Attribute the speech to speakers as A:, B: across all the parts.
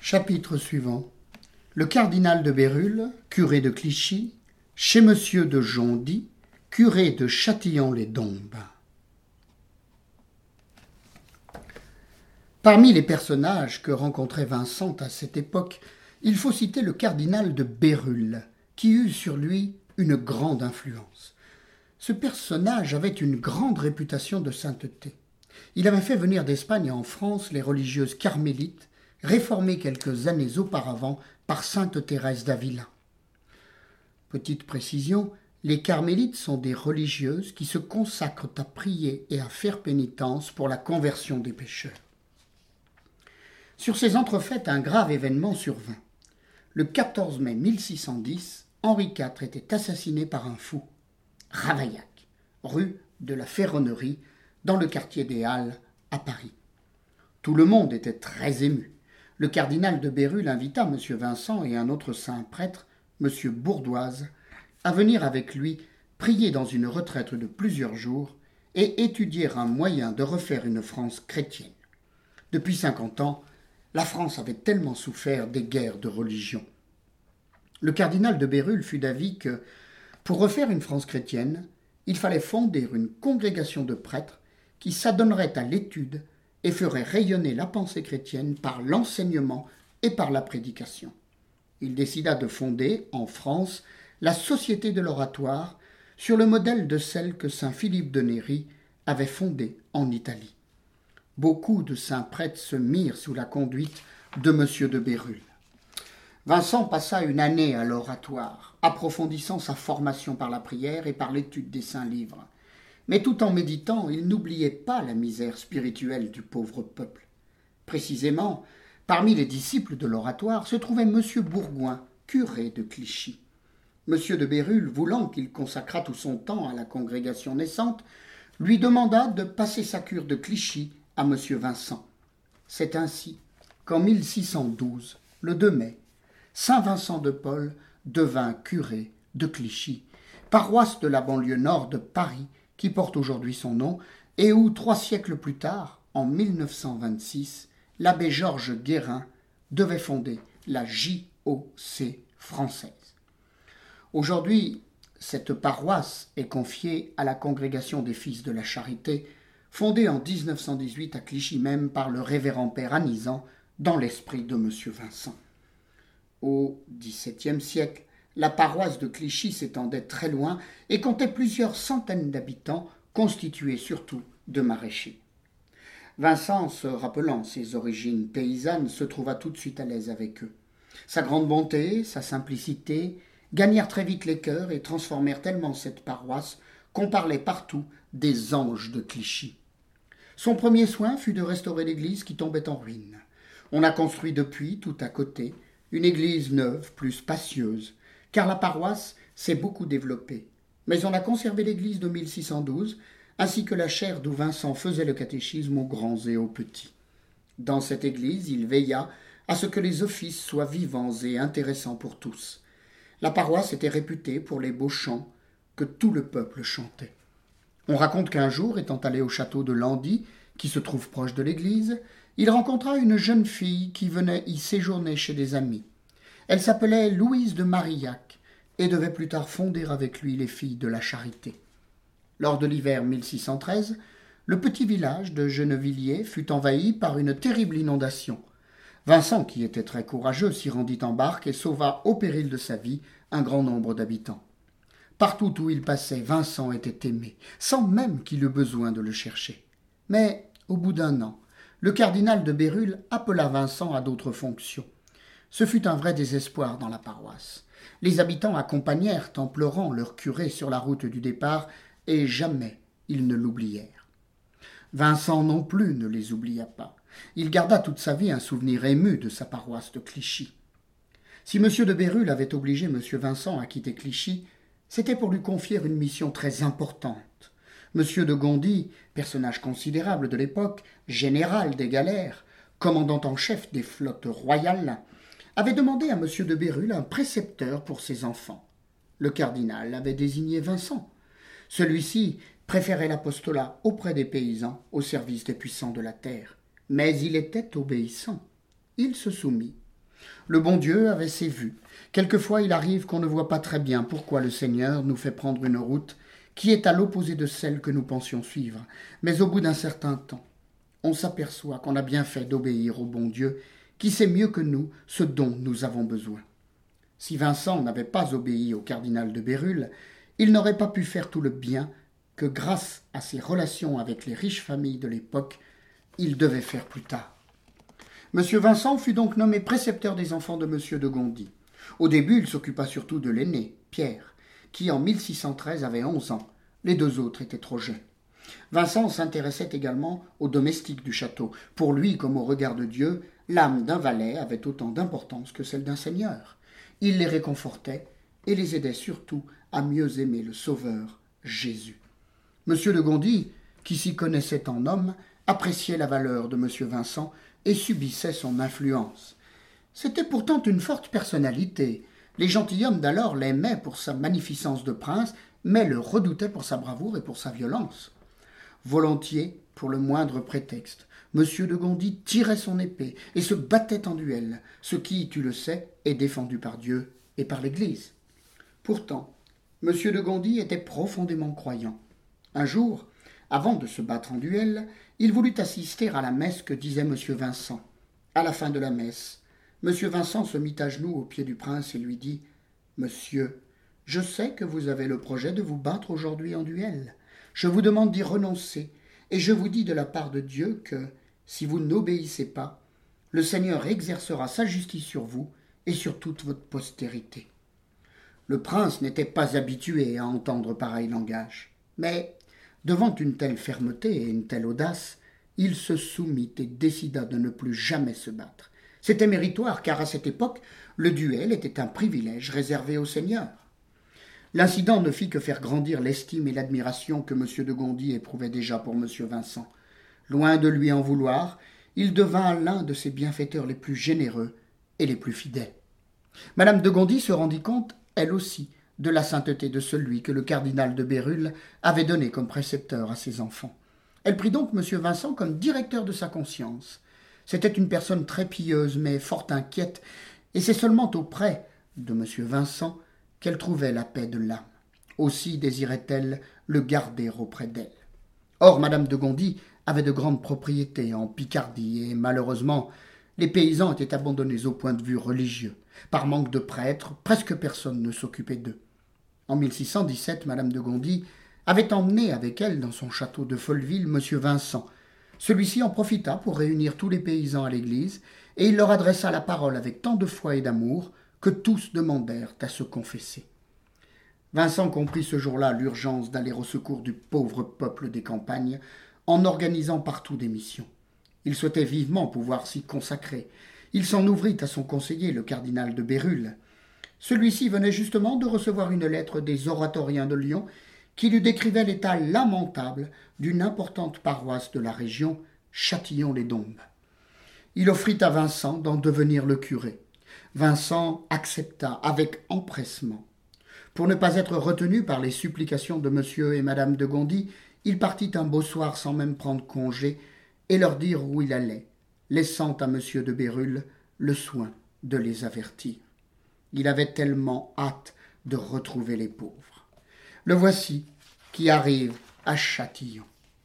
A: Chapitre suivant. Le cardinal de Bérulle, curé de Clichy, chez monsieur de Jondy, curé de Châtillon-les-Dombes. Parmi les personnages que rencontrait Vincent à cette époque, il faut citer le cardinal de Bérulle, qui eut sur lui une grande influence. Ce personnage avait une grande réputation de sainteté. Il avait fait venir d'Espagne en France les religieuses carmélites, réformées quelques années auparavant par sainte Thérèse d'Avila. Petite précision, les carmélites sont des religieuses qui se consacrent à prier et à faire pénitence pour la conversion des pécheurs. Sur ces entrefaites, un grave événement survint. Le 14 mai 1610, Henri IV était assassiné par un fou, Ravaillac, rue de la Ferronnerie, dans le quartier des Halles, à Paris. Tout le monde était très ému. Le cardinal de Bérulle invita M. Vincent et un autre saint prêtre, M. Bourdoise, à venir avec lui prier dans une retraite de plusieurs jours et étudier un moyen de refaire une France chrétienne. Depuis 50 ans, la France avait tellement souffert des guerres de religion. Le cardinal de Bérulle fut d'avis que, pour refaire une France chrétienne, il fallait fonder une congrégation de prêtres qui s'adonnerait à l'étude et ferait rayonner la pensée chrétienne par l'enseignement et par la prédication. Il décida de fonder, en France, la Société de l'Oratoire sur le modèle de celle que saint Philippe de Néri avait fondée en Italie. Beaucoup de saints prêtres se mirent sous la conduite de M. de Bérulle. Vincent passa une année à l'oratoire, approfondissant sa formation par la prière et par l'étude des saints livres. Mais tout en méditant, il n'oubliait pas la misère spirituelle du pauvre peuple. Précisément, parmi les disciples de l'oratoire se trouvait M. Bourgoin, curé de Clichy. M. de Bérulle, voulant qu'il consacrât tout son temps à la congrégation naissante, lui demanda de passer sa cure de Clichy à M. Vincent. C'est ainsi qu'en 1612, le 2 mai, saint Vincent de Paul devint curé de Clichy, paroisse de la banlieue nord de Paris, qui porte aujourd'hui son nom, et où, 3 siècles plus tard, en 1926, l'abbé Georges Guérin devait fonder la JOC française. Aujourd'hui, cette paroisse est confiée à la Congrégation des Fils de la Charité, fondée en 1918 à Clichy même par le révérend père Anisant, dans l'esprit de M. Vincent. Au XVIIe siècle, la paroisse de Clichy s'étendait très loin et comptait plusieurs centaines d'habitants, constitués surtout de maraîchers. Vincent, se rappelant ses origines paysannes, se trouva tout de suite à l'aise avec eux. Sa grande bonté, sa simplicité, gagnèrent très vite les cœurs et transformèrent tellement cette paroisse qu'on parlait partout des anges de Clichy. Son premier soin fut de restaurer l'église qui tombait en ruine. On a construit depuis, tout à côté, une église neuve, plus spacieuse, car la paroisse s'est beaucoup développée. Mais on a conservé l'église de 1612, ainsi que la chaire d'où Vincent faisait le catéchisme aux grands et aux petits. Dans cette église, il veilla à ce que les offices soient vivants et intéressants pour tous. La paroisse était réputée pour les beaux chants que tout le peuple chantait. On raconte qu'un jour, étant allé au château de Landy, qui se trouve proche de l'église, il rencontra une jeune fille qui venait y séjourner chez des amis. Elle s'appelait Louise de Marillac et devait plus tard fonder avec lui les Filles de la Charité. Lors de l'hiver 1613, le petit village de Gennevilliers fut envahi par une terrible inondation. Vincent, qui était très courageux, s'y rendit en barque et sauva au péril de sa vie un grand nombre d'habitants. Partout où il passait, Vincent était aimé, sans même qu'il eût besoin de le chercher. Mais, au bout d'1 an, le cardinal de Bérulle appela Vincent à d'autres fonctions. Ce fut un vrai désespoir dans la paroisse. Les habitants accompagnèrent en pleurant leur curé sur la route du départ, et jamais ils ne l'oublièrent. Vincent non plus ne les oublia pas. Il garda toute sa vie un souvenir ému de sa paroisse de Clichy. Si M. de Bérulle avait obligé M. Vincent à quitter Clichy, c'était pour lui confier une mission très importante. M. de Gondy, personnage considérable de l'époque, général des galères, commandant en chef des flottes royales, avait demandé à M. de Bérulle un précepteur pour ses enfants. Le cardinal avait désigné Vincent. Celui-ci préférait l'apostolat auprès des paysans au service des puissants de la terre. Mais il était obéissant. Il se soumit Le bon Dieu avait ses vues. Quelquefois il arrive qu'on ne voit pas très bien pourquoi le Seigneur nous fait prendre une route qui est à l'opposé de celle que nous pensions suivre. Mais au bout d'un certain temps, on s'aperçoit qu'on a bien fait d'obéir au bon Dieu, qui sait mieux que nous ce dont nous avons besoin. Si Vincent n'avait pas obéi au cardinal de Bérulle, il n'aurait pas pu faire tout le bien que, grâce à ses relations avec les riches familles de l'époque, il devait faire plus tard. M. Vincent fut donc nommé précepteur des enfants de M. de Gondi. Au début, il s'occupa surtout de l'aîné, Pierre, qui en 1613 avait 11 ans. Les deux autres étaient trop jeunes. Vincent s'intéressait également aux domestiques du château. Pour lui, comme au regard de Dieu, l'âme d'un valet avait autant d'importance que celle d'un seigneur. Il les réconfortait et les aidait surtout à mieux aimer le Sauveur, Jésus. M. de Gondi, qui s'y connaissait en homme, appréciait la valeur de M. Vincent et subissait son influence. C'était pourtant une forte personnalité. Les gentilshommes d'alors l'aimaient pour sa magnificence de prince, mais le redoutaient pour sa bravoure et pour sa violence. Volontiers, pour le moindre prétexte, M. de Gondi tirait son épée et se battait en duel, ce qui, tu le sais, est défendu par Dieu et par l'Église. Pourtant, M. de Gondi était profondément croyant. Un jour, avant de se battre en duel, il voulut assister à la messe que disait M. Vincent. À la fin de la messe, M. Vincent se mit à genoux aux pieds du prince et lui dit « Monsieur, je sais que vous avez le projet de vous battre aujourd'hui en duel. Je vous demande d'y renoncer, et je vous dis de la part de Dieu que, si vous n'obéissez pas, le Seigneur exercera sa justice sur vous et sur toute votre postérité. » Le prince n'était pas habitué à entendre pareil langage, mais, devant une telle fermeté et une telle audace, il se soumit et décida de ne plus jamais se battre. C'était méritoire, car à cette époque, le duel était un privilège réservé aux seigneurs. L'incident ne fit que faire grandir l'estime et l'admiration que M. de Gondi éprouvait déjà pour M. Vincent. Loin de lui en vouloir, il devint l'un de ses bienfaiteurs les plus généreux et les plus fidèles. Madame de Gondi se rendit compte, elle aussi, de la sainteté de celui que le cardinal de Bérulle avait donné comme précepteur à ses enfants. Elle prit donc M. Vincent comme directeur de sa conscience. C'était une personne très pieuse, mais fort inquiète, et c'est seulement auprès de M. Vincent qu'elle trouvait la paix de l'âme. Aussi désirait-elle le garder auprès d'elle. Or, Madame de Gondi avait de grandes propriétés en Picardie, et malheureusement, les paysans étaient abandonnés au point de vue religieux. Par manque de prêtres, presque personne ne s'occupait d'eux. En 1617, Madame de Gondi avait emmené avec elle dans son château de Folleville M. Vincent. Celui-ci en profita pour réunir tous les paysans à l'église, et il leur adressa la parole avec tant de foi et d'amour que tous demandèrent à se confesser. Vincent comprit ce jour-là l'urgence d'aller au secours du pauvre peuple des campagnes en organisant partout des missions. Il souhaitait vivement pouvoir s'y consacrer. Il s'en ouvrit à son conseiller, le cardinal de Bérulle. Celui-ci venait justement de recevoir une lettre des oratoriens de Lyon qui lui décrivait l'état lamentable d'une importante paroisse de la région, Châtillon-les-Dombes. Il offrit à Vincent d'en devenir le curé. Vincent accepta avec empressement. Pour ne pas être retenu par les supplications de M. et Mme de Gondi, il partit un beau soir sans même prendre congé et leur dire où il allait, laissant à M. de Bérulle le soin de les avertir. Il avait tellement hâte de retrouver les pauvres. Le voici qui arrive à Châtillon.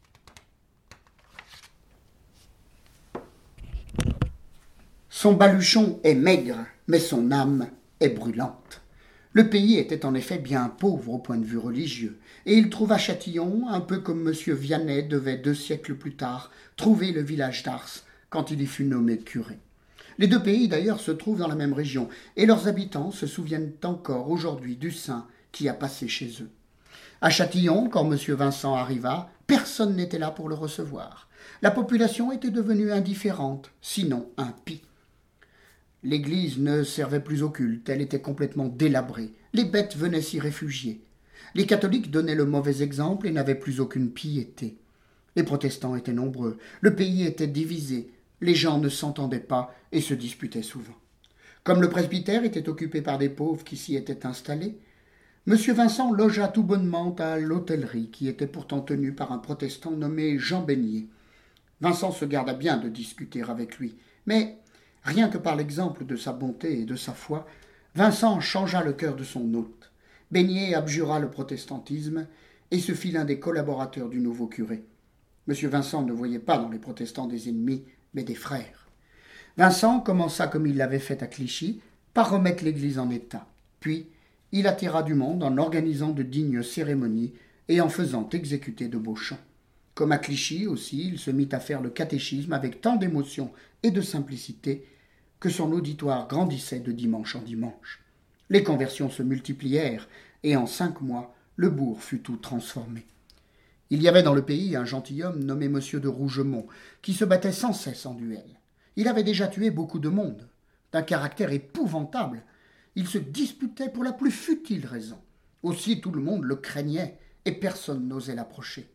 A: Son baluchon est maigre, mais son âme est brûlante. Le pays était en effet bien pauvre au point de vue religieux, et il trouva Châtillon, un peu comme M. Vianney devait 2 siècles plus tard trouver le village d'Ars quand il y fut nommé curé. Les deux pays d'ailleurs se trouvent dans la même région, et leurs habitants se souviennent encore aujourd'hui du saint qui a passé chez eux. À Châtillon, quand M. Vincent arriva, personne n'était là pour le recevoir. La population était devenue indifférente, sinon impie. L'église ne servait plus au culte, elle était complètement délabrée. Les bêtes venaient s'y réfugier. Les catholiques donnaient le mauvais exemple et n'avaient plus aucune piété. Les protestants étaient nombreux, le pays était divisé, les gens ne s'entendaient pas et se disputaient souvent. Comme le presbytère était occupé par des pauvres qui s'y étaient installés, M. Vincent logea tout bonnement à l'hôtellerie qui était pourtant tenue par un protestant nommé Jean Beignet. Vincent se garda bien de discuter avec lui, mais Rien que par l'exemple de sa bonté et de sa foi, Vincent changea le cœur de son hôte. Besnier abjura le protestantisme et se fit l'un des collaborateurs du nouveau curé. M. Vincent ne voyait pas dans les protestants des ennemis, mais des frères. Vincent commença, comme il l'avait fait à Clichy, par remettre l'Église en état. Puis, il attira du monde en organisant de dignes cérémonies et en faisant exécuter de beaux chants. Comme à Clichy aussi, il se mit à faire le catéchisme avec tant d'émotion et de simplicité que son auditoire grandissait de dimanche en dimanche. Les conversions se multiplièrent, et en 5 mois, le bourg fut tout transformé. Il y avait dans le pays un gentilhomme nommé M. de Rougemont, qui se battait sans cesse en duel. Il avait déjà tué beaucoup de monde. D'un caractère épouvantable, il se disputait pour la plus futile raison. Aussi tout le monde le craignait, et personne n'osait l'approcher.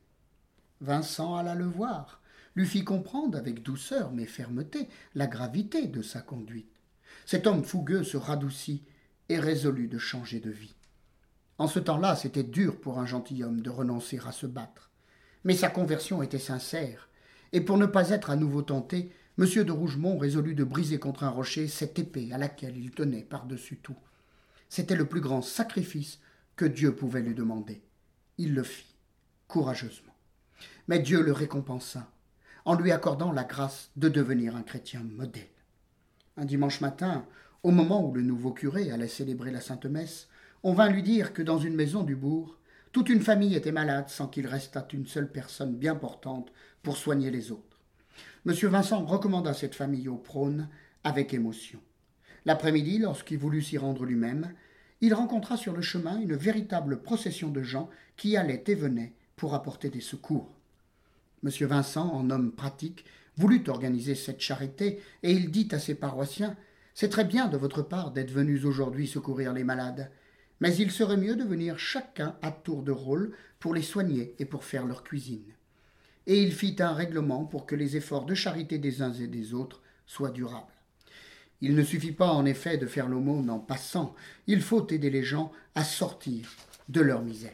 A: Vincent alla le voir, lui fit comprendre avec douceur mais fermeté la gravité de sa conduite. Cet homme fougueux se radoucit et résolut de changer de vie. En ce temps-là, c'était dur pour un gentilhomme de renoncer à se battre. Mais sa conversion était sincère, et pour ne pas être à nouveau tenté, M. de Rougemont résolut de briser contre un rocher cette épée à laquelle il tenait par-dessus tout. C'était le plus grand sacrifice que Dieu pouvait lui demander. Il le fit, courageusement. Mais Dieu le récompensa, en lui accordant la grâce de devenir un chrétien modèle. Un dimanche matin, au moment où le nouveau curé allait célébrer la Sainte Messe, on vint lui dire que dans une maison du bourg, toute une famille était malade sans qu'il restât une seule personne bien portante pour soigner les autres. M. Vincent recommanda cette famille au prône avec émotion. L'après-midi, lorsqu'il voulut s'y rendre lui-même, il rencontra sur le chemin une véritable procession de gens qui allaient et venaient pour apporter des secours. M. Vincent, en homme pratique, voulut organiser cette charité et il dit à ses paroissiens « C'est très bien de votre part d'être venus aujourd'hui secourir les malades, mais il serait mieux de venir chacun à tour de rôle pour les soigner et pour faire leur cuisine. » Et il fit un règlement pour que les efforts de charité des uns et des autres soient durables. Il ne suffit pas en effet de faire l'aumône en passant, il faut aider les gens à sortir de leur misère.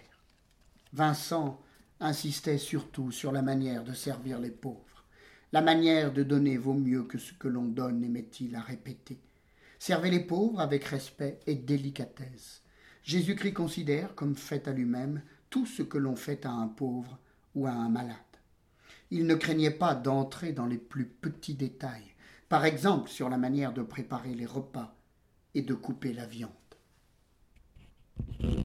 A: Vincent insistait surtout sur la manière de servir les pauvres. La manière de donner vaut mieux que ce que l'on donne, aimait-il à répéter. Servez les pauvres avec respect et délicatesse. Jésus-Christ considère comme fait à lui-même tout ce que l'on fait à un pauvre ou à un malade. Il ne craignait pas d'entrer dans les plus petits détails, par exemple sur la manière de préparer les repas et de couper la viande.